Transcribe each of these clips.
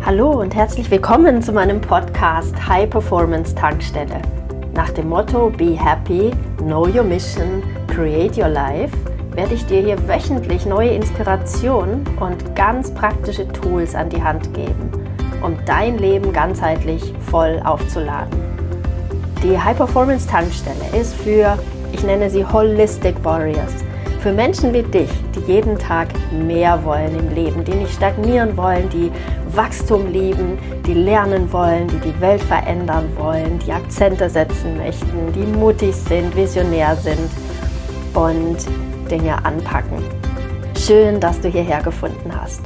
Hallo und herzlich willkommen zu meinem Podcast High Performance Tankstelle. Nach dem Motto Be Happy, Know Your Mission, Create Your Life werde ich dir hier wöchentlich neue Inspirationen und ganz praktische Tools an die Hand geben, um dein Leben ganzheitlich voll aufzuladen. Die High Performance Tankstelle ist für, ich nenne sie Holistic Warriors, für Menschen wie dich, die jeden Tag mehr wollen im Leben, die nicht stagnieren wollen, die Wachstum lieben, die lernen wollen, die die Welt verändern wollen, die Akzente setzen möchten, die mutig sind, visionär sind und Dinge anpacken. Schön, dass du hierher gefunden hast.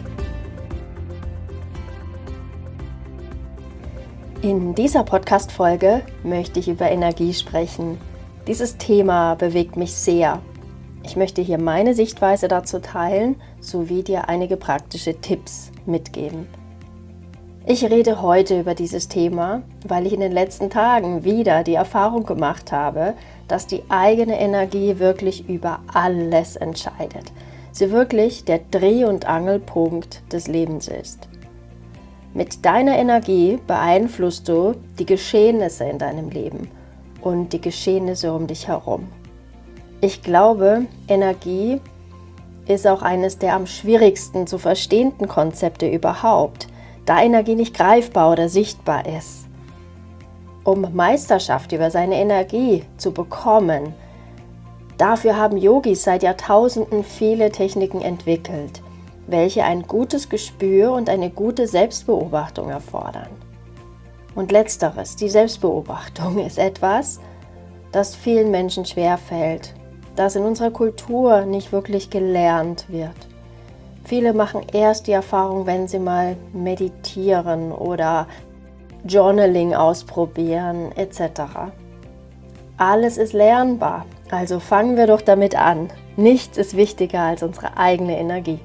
In dieser Podcast-Folge möchte ich über Energie sprechen. Dieses Thema bewegt mich sehr. Ich möchte hier meine Sichtweise dazu teilen, sowie dir einige praktische Tipps mitgeben. Ich rede heute über dieses Thema, weil ich in den letzten Tagen wieder die Erfahrung gemacht habe, dass die eigene Energie wirklich über alles entscheidet. Sie wirklich der Dreh- und Angelpunkt des Lebens ist. Mit deiner Energie beeinflusst du die Geschehnisse in deinem Leben und die Geschehnisse um dich herum. Ich glaube, Energie ist auch eines der am schwierigsten zu verstehenden Konzepte überhaupt, da Energie nicht greifbar oder sichtbar ist. Um Meisterschaft über seine Energie zu bekommen, dafür haben Yogis seit Jahrtausenden viele Techniken entwickelt, welche ein gutes Gespür und eine gute Selbstbeobachtung erfordern. Und letzteres, die Selbstbeobachtung, ist etwas, das vielen Menschen schwerfällt, das in unserer Kultur nicht wirklich gelernt wird. Viele machen erst die Erfahrung, wenn sie mal meditieren oder Journaling ausprobieren etc. Alles ist lernbar, also fangen wir doch damit an. Nichts ist wichtiger als unsere eigene Energie.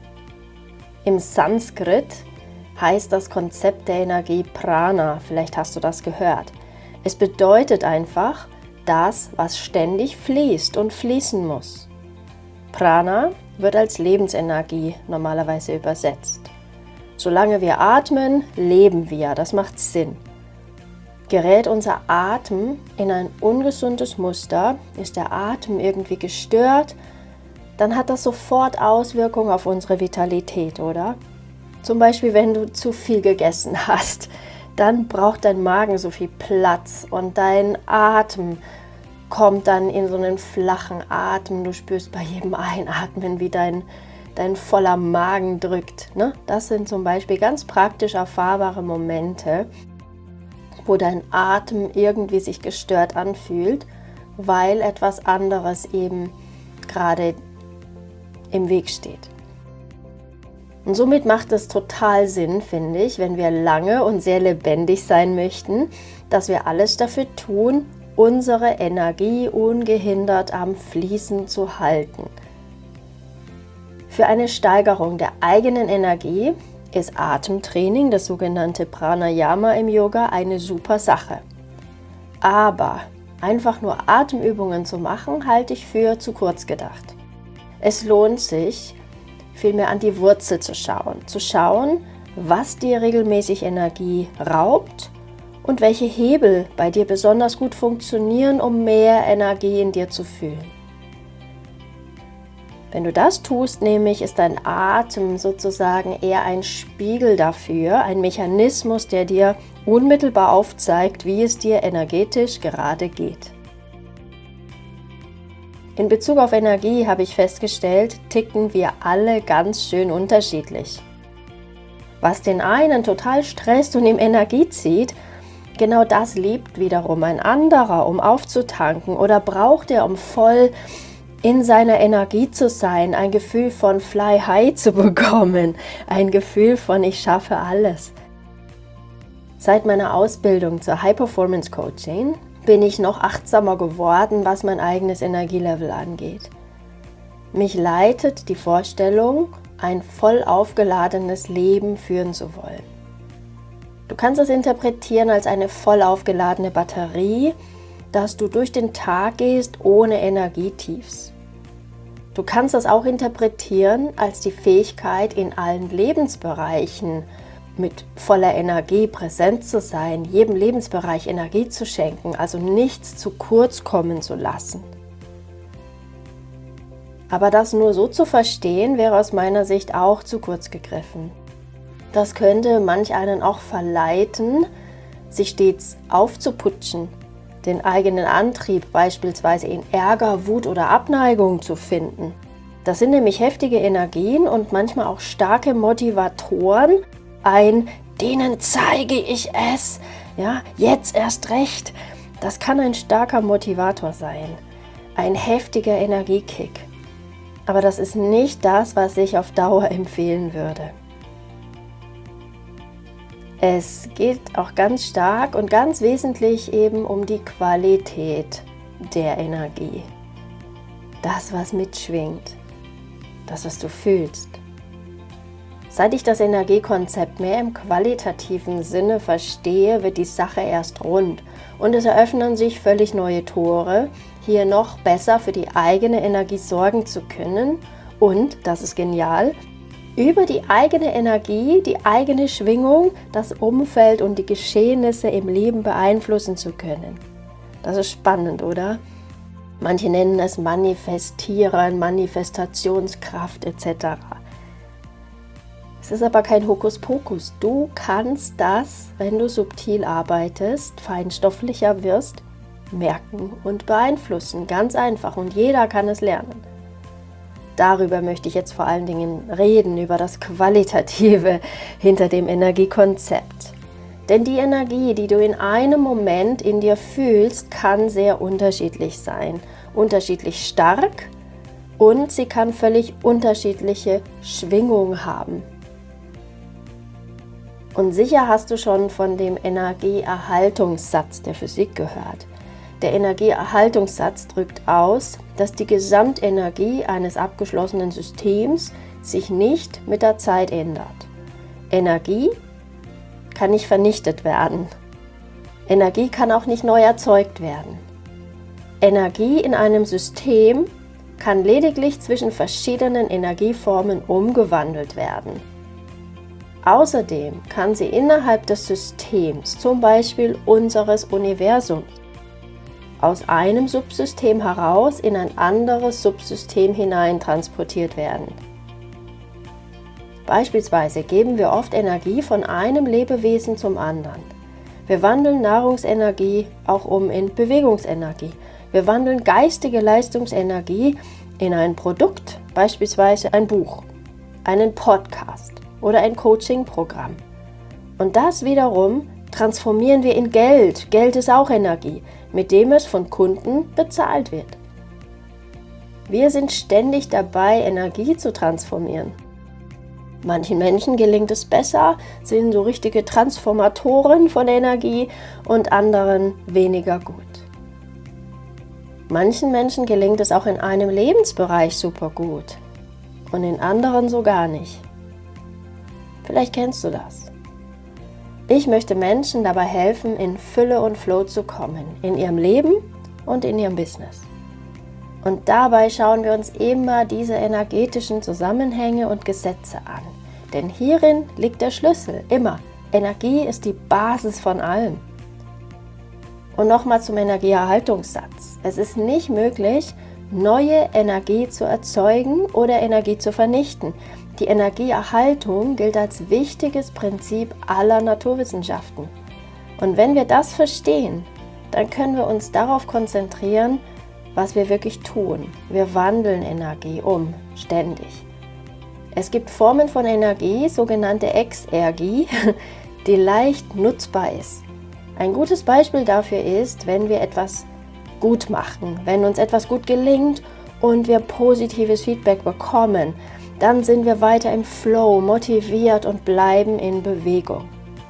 Im Sanskrit heißt das Konzept der Energie Prana, vielleicht hast du das gehört. Es bedeutet einfach, das, was ständig fließt und fließen muss. Prana wird als Lebensenergie normalerweise übersetzt. Solange wir atmen, leben wir, das macht Sinn. Gerät unser Atem in ein ungesundes Muster, ist der Atem irgendwie gestört, dann hat das sofort Auswirkungen auf unsere Vitalität, oder? Zum Beispiel, wenn du zu viel gegessen hast, dann braucht dein Magen so viel Platz und dein Atem kommt dann in so einen flachen Atem. Du spürst bei jedem Einatmen, wie dein voller Magen drückt. Ne? Das sind zum Beispiel ganz praktisch erfahrbare Momente, wo dein Atem irgendwie sich gestört anfühlt, weil etwas anderes eben gerade im Weg steht. Und somit macht es total Sinn, finde ich, wenn wir lange und sehr lebendig sein möchten, dass wir alles dafür tun, unsere Energie ungehindert am Fließen zu halten. Für eine Steigerung der eigenen Energie ist Atemtraining, das sogenannte Pranayama im Yoga, eine super Sache. Aber einfach nur Atemübungen zu machen, halte ich für zu kurz gedacht. Es lohnt sich, vielmehr an die Wurzel zu schauen, was dir regelmäßig Energie raubt und welche Hebel bei dir besonders gut funktionieren, um mehr Energie in dir zu fühlen. Wenn du das tust, nämlich ist dein Atem sozusagen eher ein Spiegel dafür, ein Mechanismus, der dir unmittelbar aufzeigt, wie es dir energetisch gerade geht. In Bezug auf Energie habe ich festgestellt, ticken wir alle ganz schön unterschiedlich. Was den einen total stresst und ihm Energie zieht, genau das liebt wiederum ein anderer, um aufzutanken, oder braucht er, um voll in seiner Energie zu sein, ein Gefühl von Fly High zu bekommen, ein Gefühl von ich schaffe alles. Seit meiner Ausbildung zur High Performance Coaching bin ich noch achtsamer geworden, was mein eigenes Energielevel angeht. Mich leitet die Vorstellung, ein voll aufgeladenes Leben führen zu wollen. Du kannst es interpretieren als eine voll aufgeladene Batterie, dass du durch den Tag gehst ohne Energietiefs. Du kannst es auch interpretieren als die Fähigkeit, in allen Lebensbereichen mit voller Energie präsent zu sein, jedem Lebensbereich Energie zu schenken, also nichts zu kurz kommen zu lassen. Aber das nur so zu verstehen, wäre aus meiner Sicht auch zu kurz gegriffen. Das könnte manch einen auch verleiten, sich stets aufzuputschen, den eigenen Antrieb beispielsweise in Ärger, Wut oder Abneigung zu finden. Das sind nämlich heftige Energien und manchmal auch starke Motivatoren. Denen zeige ich es, ja, jetzt erst recht. Das kann ein starker Motivator sein, ein heftiger Energiekick. Aber das ist nicht das, was ich auf Dauer empfehlen würde. Es geht auch ganz stark und ganz wesentlich eben um die Qualität der Energie. Das, was mitschwingt, das, was du fühlst. Seit ich das Energiekonzept mehr im qualitativen Sinne verstehe, wird die Sache erst rund und es eröffnen sich völlig neue Tore, hier noch besser für die eigene Energie sorgen zu können und, das ist genial, über die eigene Energie, die eigene Schwingung, das Umfeld und die Geschehnisse im Leben beeinflussen zu können. Das ist spannend, oder? Manche nennen es Manifestieren, Manifestationskraft etc. Es ist aber kein Hokuspokus. Du kannst das, wenn du subtil arbeitest, feinstofflicher wirst, merken und beeinflussen. Ganz einfach und jeder kann es lernen. Darüber möchte ich jetzt vor allen Dingen reden, über das Qualitative hinter dem Energiekonzept. Denn die Energie, die du in einem Moment in dir fühlst, kann sehr unterschiedlich sein. Unterschiedlich stark und sie kann völlig unterschiedliche Schwingungen haben. Und sicher hast du schon von dem Energieerhaltungssatz der Physik gehört. Der Energieerhaltungssatz drückt aus, dass die Gesamtenergie eines abgeschlossenen Systems sich nicht mit der Zeit ändert. Energie kann nicht vernichtet werden. Energie kann auch nicht neu erzeugt werden. Energie in einem System kann lediglich zwischen verschiedenen Energieformen umgewandelt werden. Außerdem kann sie innerhalb des Systems, zum Beispiel unseres Universums, aus einem Subsystem heraus in ein anderes Subsystem hinein transportiert werden. Beispielsweise geben wir oft Energie von einem Lebewesen zum anderen. Wir wandeln Nahrungsenergie auch um in Bewegungsenergie. Wir wandeln geistige Leistungsenergie in ein Produkt, beispielsweise ein Buch, einen Podcast oder ein Coaching-Programm. Und das wiederum transformieren wir in Geld. Geld ist auch Energie, mit dem es von Kunden bezahlt wird. Wir sind ständig dabei, Energie zu transformieren. Manchen Menschen gelingt es besser, sind so richtige Transformatoren von Energie und anderen weniger gut. Manchen Menschen gelingt es auch in einem Lebensbereich super gut und in anderen so gar nicht. Vielleicht kennst du das. Ich möchte Menschen dabei helfen, in Fülle und Flow zu kommen, in ihrem Leben und in ihrem Business. Und dabei schauen wir uns immer diese energetischen Zusammenhänge und Gesetze an. Denn hierin liegt der Schlüssel, immer. Energie ist die Basis von allem. Und nochmal zum Energieerhaltungssatz. Es ist nicht möglich, neue Energie zu erzeugen oder Energie zu vernichten. Die Energieerhaltung gilt als wichtiges Prinzip aller Naturwissenschaften. Und wenn wir das verstehen, dann können wir uns darauf konzentrieren, was wir wirklich tun. Wir wandeln Energie um, ständig. Es gibt Formen von Energie, sogenannte Exergie, die leicht nutzbar ist. Ein gutes Beispiel dafür ist, wenn wir etwas gut machen, wenn uns etwas gut gelingt und wir positives Feedback bekommen, dann sind wir weiter im Flow, motiviert und bleiben in Bewegung.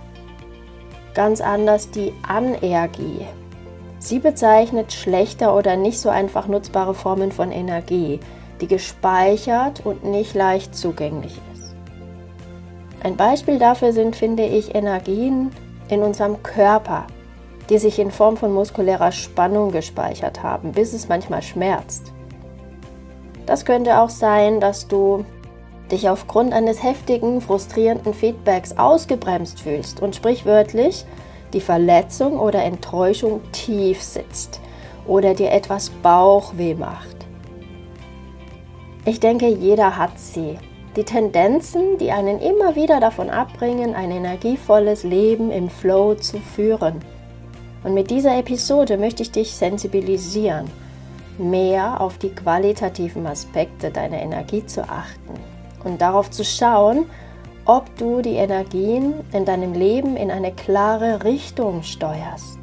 Ganz anders die Anergie. Sie bezeichnet schlechter oder nicht so einfach nutzbare Formen von Energie, die gespeichert und nicht leicht zugänglich ist. Ein Beispiel dafür sind, finde ich, Energien in unserem Körper, die sich in Form von muskulärer Spannung gespeichert haben, bis es manchmal schmerzt. Das könnte auch sein, dass du dich aufgrund eines heftigen, frustrierenden Feedbacks ausgebremst fühlst und sprichwörtlich die Verletzung oder Enttäuschung tief sitzt oder dir etwas Bauchweh macht. Ich denke, jeder hat sie. Die Tendenzen, die einen immer wieder davon abbringen, ein energievolles Leben im Flow zu führen. Und mit dieser Episode möchte ich dich sensibilisieren, mehr auf die qualitativen Aspekte deiner Energie zu achten und darauf zu schauen, ob du die Energien in deinem Leben in eine klare Richtung steuerst.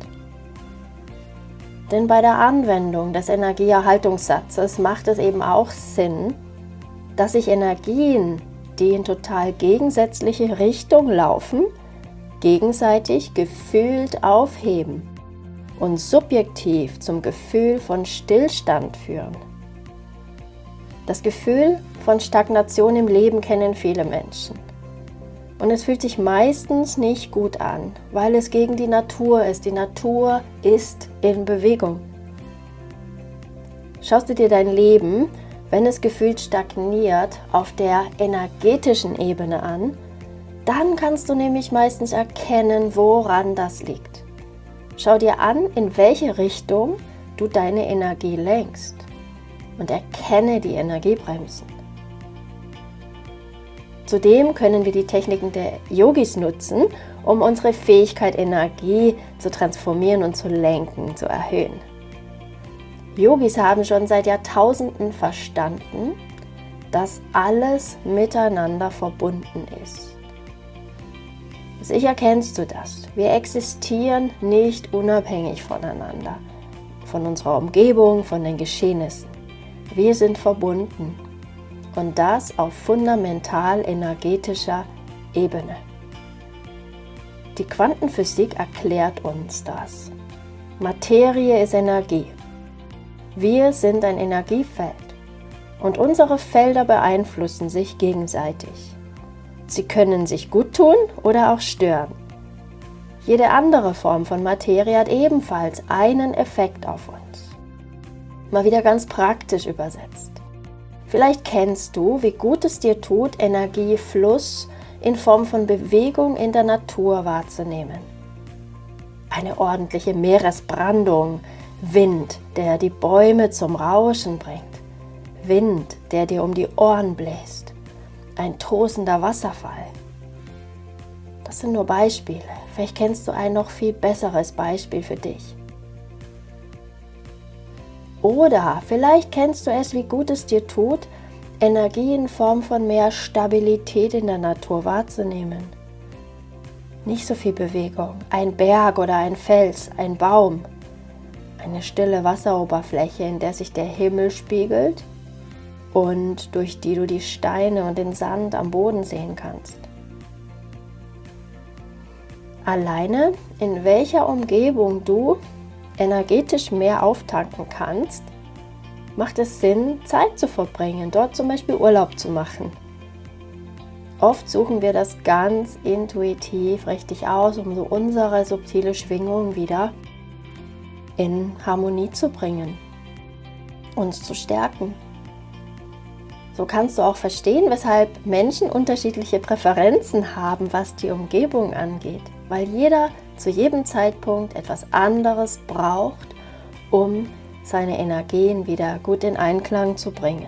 Denn bei der Anwendung des Energieerhaltungssatzes macht es eben auch Sinn, dass sich Energien, die in total gegensätzliche Richtung laufen, gegenseitig gefühlt aufheben und subjektiv zum Gefühl von Stillstand führen. Das Gefühl von Stagnation im Leben kennen viele Menschen. Und es fühlt sich meistens nicht gut an, weil es gegen die Natur ist. Die Natur ist in Bewegung. Schaust du dir dein Leben, wenn es gefühlt stagniert, auf der energetischen Ebene an, dann kannst du nämlich meistens erkennen, woran das liegt. Schau dir an, in welche Richtung du deine Energie lenkst und erkenne die Energiebremsen. Zudem können wir die Techniken der Yogis nutzen, um unsere Fähigkeit, Energie zu transformieren und zu lenken, zu erhöhen. Yogis haben schon seit Jahrtausenden verstanden, dass alles miteinander verbunden ist. Sicher kennst du das. Wir existieren nicht unabhängig voneinander, von unserer Umgebung, von den Geschehnissen. Wir sind verbunden. Und das auf fundamental energetischer Ebene. Die Quantenphysik erklärt uns das. Materie ist Energie. Wir sind ein Energiefeld und unsere Felder beeinflussen sich gegenseitig. Sie können sich gut tun oder auch stören. Jede andere Form von Materie hat ebenfalls einen Effekt auf uns. Mal wieder ganz praktisch übersetzt. Vielleicht kennst du, wie gut es dir tut, Energiefluss in Form von Bewegung in der Natur wahrzunehmen. Eine ordentliche Meeresbrandung, Wind, der die Bäume zum Rauschen bringt, Wind, der dir um die Ohren bläst, ein tosender Wasserfall. Das sind nur Beispiele. Vielleicht kennst du ein noch viel besseres Beispiel für dich. Oder vielleicht kennst du es, wie gut es dir tut, Energie in Form von mehr Stabilität in der Natur wahrzunehmen. Nicht so viel Bewegung, ein Berg oder ein Fels, ein Baum, eine stille Wasseroberfläche, in der sich der Himmel spiegelt und durch die du die Steine und den Sand am Boden sehen kannst. Alleine, in welcher Umgebung du energetisch mehr auftanken kannst, macht es Sinn, Zeit zu verbringen, dort zum Beispiel Urlaub zu machen. Oft suchen wir das ganz intuitiv richtig aus, um so unsere subtile Schwingung wieder in Harmonie zu bringen, uns zu stärken. So kannst du auch verstehen, weshalb Menschen unterschiedliche Präferenzen haben, was die Umgebung angeht, weil jeder zu jedem Zeitpunkt etwas anderes braucht, um seine Energien wieder gut in Einklang zu bringen.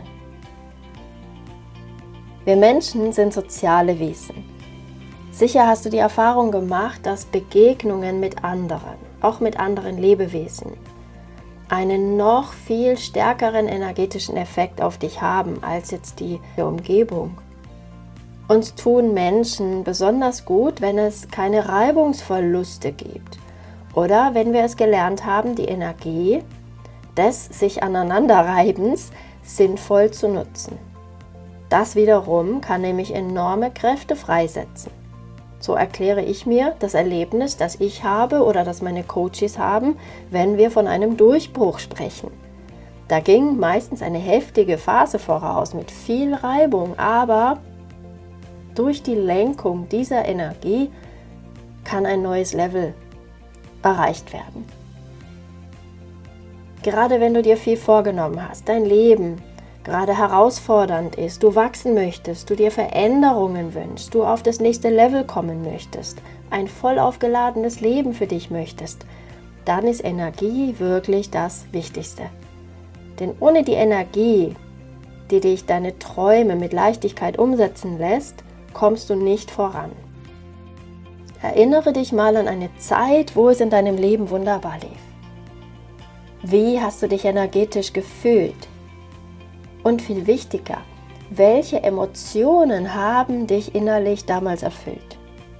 Wir Menschen sind soziale Wesen. Sicher hast du die Erfahrung gemacht, dass Begegnungen mit anderen, auch mit anderen Lebewesen, einen noch viel stärkeren energetischen Effekt auf dich haben als jetzt die Umgebung. Uns tun Menschen besonders gut, wenn es keine Reibungsverluste gibt oder wenn wir es gelernt haben, die Energie des sich Aneinanderreibens sinnvoll zu nutzen. Das wiederum kann nämlich enorme Kräfte freisetzen. So erkläre ich mir das Erlebnis, das ich habe oder das meine Coaches haben, wenn wir von einem Durchbruch sprechen. Da ging meistens eine heftige Phase voraus mit viel Reibung, aber durch die Lenkung dieser Energie kann ein neues Level erreicht werden. Gerade wenn du dir viel vorgenommen hast, dein Leben gerade herausfordernd ist, du wachsen möchtest, du dir Veränderungen wünschst, du auf das nächste Level kommen möchtest, ein voll aufgeladenes Leben für dich möchtest, dann ist Energie wirklich das Wichtigste. Denn ohne die Energie, die dich deine Träume mit Leichtigkeit umsetzen lässt, kommst du nicht voran. Erinnere dich mal an eine Zeit, wo es in deinem Leben wunderbar lief. Wie hast du dich energetisch gefühlt? Und viel wichtiger, welche Emotionen haben dich innerlich damals erfüllt?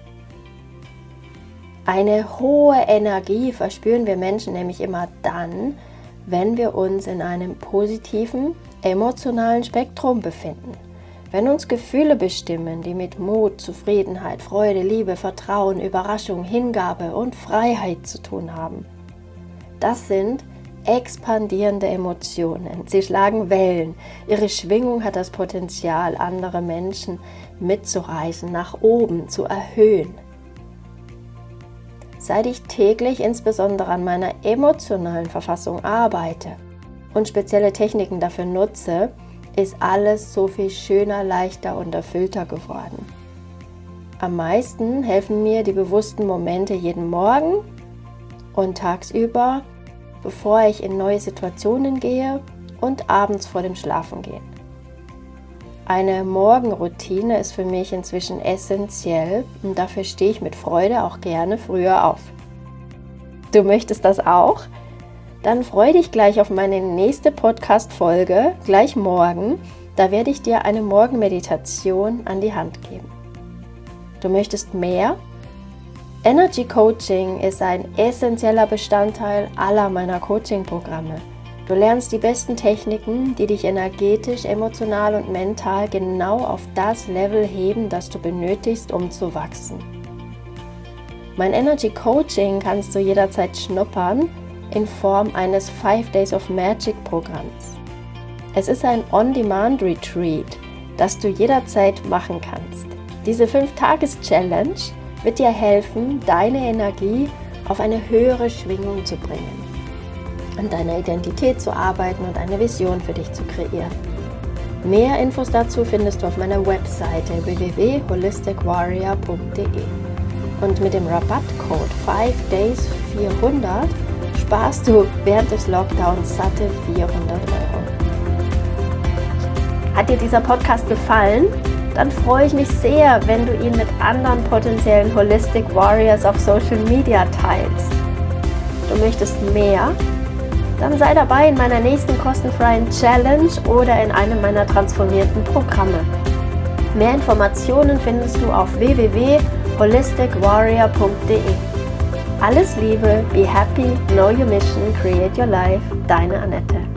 Eine hohe Energie verspüren wir Menschen nämlich immer dann, wenn wir uns in einem positiven, emotionalen Spektrum befinden. Wenn uns Gefühle bestimmen, die mit Mut, Zufriedenheit, Freude, Liebe, Vertrauen, Überraschung, Hingabe und Freiheit zu tun haben. Das sind expandierende Emotionen. Sie schlagen Wellen. Ihre Schwingung hat das Potenzial, andere Menschen mitzureißen, nach oben zu erhöhen. Seit ich täglich insbesondere an meiner emotionalen Verfassung arbeite und spezielle Techniken dafür nutze, ist alles so viel schöner, leichter und erfüllter geworden. Am meisten helfen mir die bewussten Momente jeden Morgen und tagsüber, bevor ich in neue Situationen gehe und abends vor dem Schlafengehen. Eine Morgenroutine ist für mich inzwischen essentiell und dafür stehe ich mit Freude auch gerne früher auf. Du möchtest das auch? Dann freue dich gleich auf meine nächste Podcast-Folge, gleich morgen. Da werde ich dir eine Morgenmeditation an die Hand geben. Du möchtest mehr? Energy Coaching ist ein essentieller Bestandteil aller meiner Coaching-Programme. Du lernst die besten Techniken, die dich energetisch, emotional und mental genau auf das Level heben, das du benötigst, um zu wachsen. Mein Energy Coaching kannst du jederzeit schnuppern in Form eines 5 Days of Magic Programms. Es ist ein On-Demand-Retreat, das du jederzeit machen kannst. Diese 5-Tages-Challenge wird dir helfen, deine Energie auf eine höhere Schwingung zu bringen, an deiner Identität zu arbeiten und eine Vision für dich zu kreieren. Mehr Infos dazu findest du auf meiner Webseite www.holisticwarrior.de und mit dem Rabattcode 5days400 sparst du während des Lockdowns satte 400 €. Hat dir dieser Podcast gefallen? Dann freue ich mich sehr, wenn du ihn mit anderen potenziellen Holistic Warriors auf Social Media teilst. Du möchtest mehr? Dann sei dabei in meiner nächsten kostenfreien Challenge oder in einem meiner transformierten Programme. Mehr Informationen findest du auf www.holisticwarrior.de. Alles Liebe, be happy, know your mission, create your life, deine Annette.